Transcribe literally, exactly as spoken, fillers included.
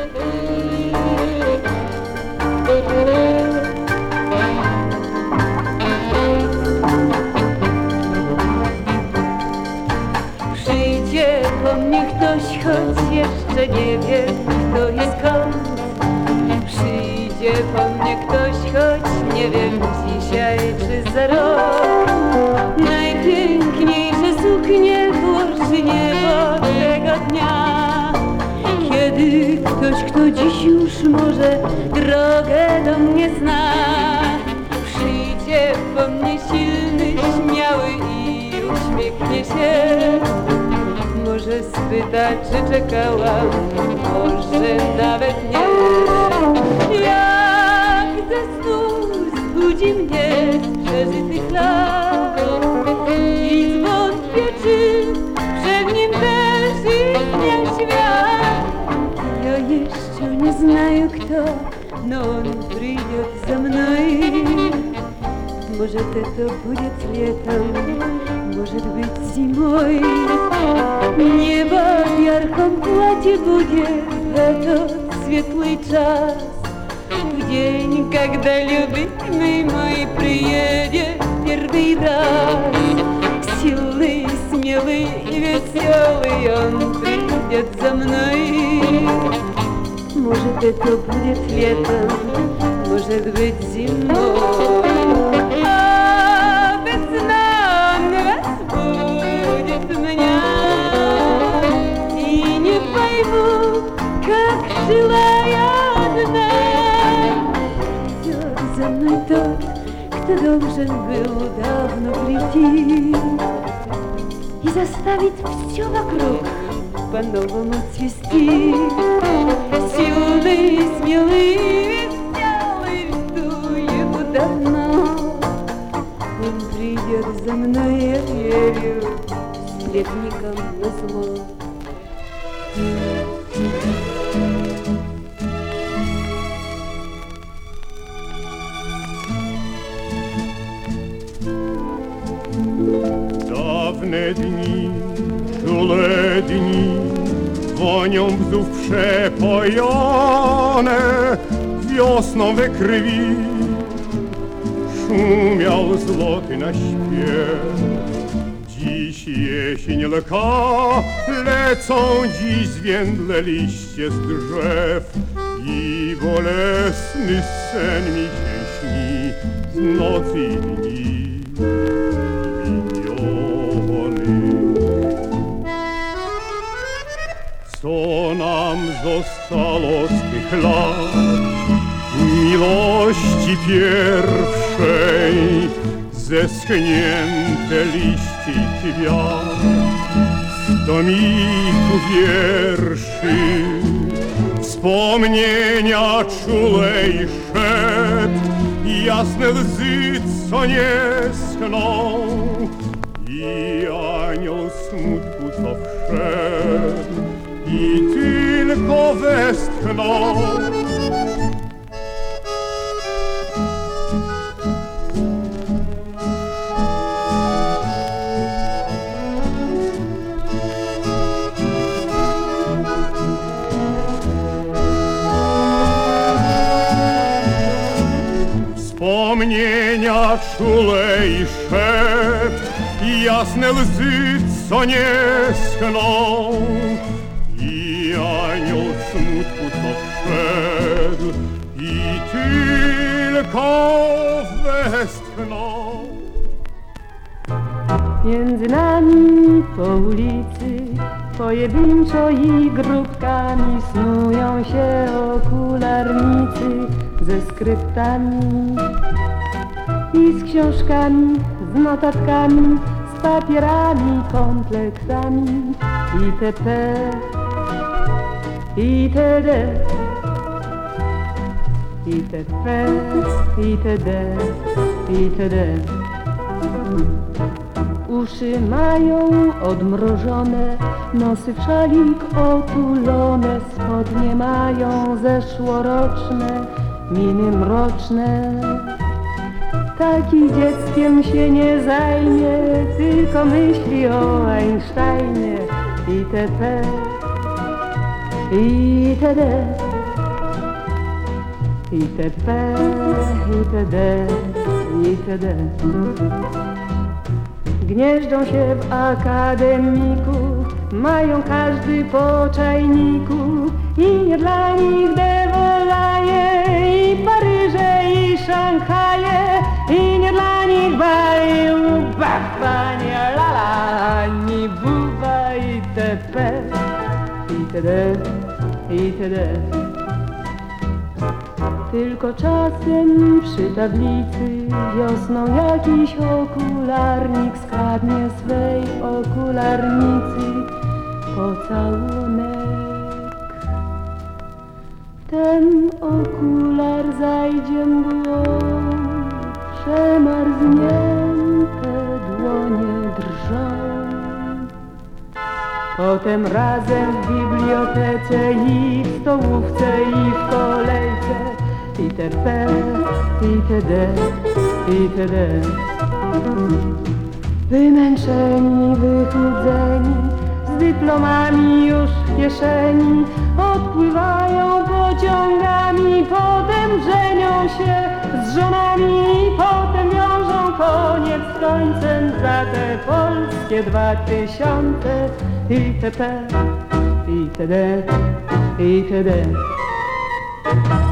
Przyjdzie po mnie ktoś, choć jeszcze nie wie, kto i skąd. Przyjdzie po mnie ktoś, choć nie wiem dzisiaj czy za rok. Najpiękniejsze suknie włoży niebo tego dnia, kiedy ktoś, kto dziś już może drogę do mnie zna. Przyjdzie po mnie silny, śmiały i uśmiechnie się. Może spyta, czy czekałam, może nawet nie. Jak ze snu zbudzi mnie z przeżytych lat i zwątpię, czy przed nim też istniał świat. Ja jeszcze nie знаю, kto, но он придет за мной. Может, это будет летом, может быть, зимой. Небо в ярком платье будет в этот светлый час, в день, когда любимый мой приедет первый раз. Сильный, смелый и веселый он придет за мной. Может, это будет летом, может быть, зимой. А весна разбудит меня, и не пойму, как жила я одна. Идет за мной тот, кто должен был давно прийти и заставить все вокруг по-новому цвести. Сильный, смелый, веселый, жду его давно. Он придет за мной, я верю, сплетником назло. Dawne dni, czule dni, wonią bzów przepojone, wiosną we krwi szumiał złoty na śpiew. Dziś jesień lka, lecą dziś zwiędłe liście z drzew i bolesny sen mi się śni z nocy i dni. Co nam zostało z tych lat miłości pierwszej, zeschnięte liście i kwiat, z tomiku wierszy, wspomnienia czule i szept, jasne łzy, co nie schną, i anioł smutku, co wszedł i tylko westchnął. Wspomnienia czule i szept, jasne łzy, co nie schną, i anioł smutku, co wszedł i tylko westchnął. Między nami po ulicy pojedynczo i grupkami snują się okularnicy ze skryptami i z książkami, z notatkami, z papierami, komplektami itp. itd. itp. itd. itd. Uszy mają odmrożone, nosy w szalik otulone, spodnie mają zeszłoroczne, miny mroczne. Taki dzieckiem się nie zajmie, tylko myśli o Einsteinie itp. itd. itp, itd, itd. Gnieżdżą się w akademiku, mają każdy po czajniku i nie dla nich dewolaje, i Paryże, i Szanghaje, i nie dla nich bali ubachwania, la la, ani buba, itp, itd, itd. Tylko czasem przy tablicy wiosną jakiś okularnik skradnie swej okularnicy pocałunek. Ten okular zajdzie mgłą, przemarznięte dłonie drżą. Potem razem w bibliotece i w stołówce i w kolejce itp, itd, itd. Wymęczeni, wychudzeni, z dyplomami już w kieszeni, odpływają pociągami, potem żenią się z żonami, potem wiążą koniec z końcem za te polskie dwa tysiące itp, itd, itd.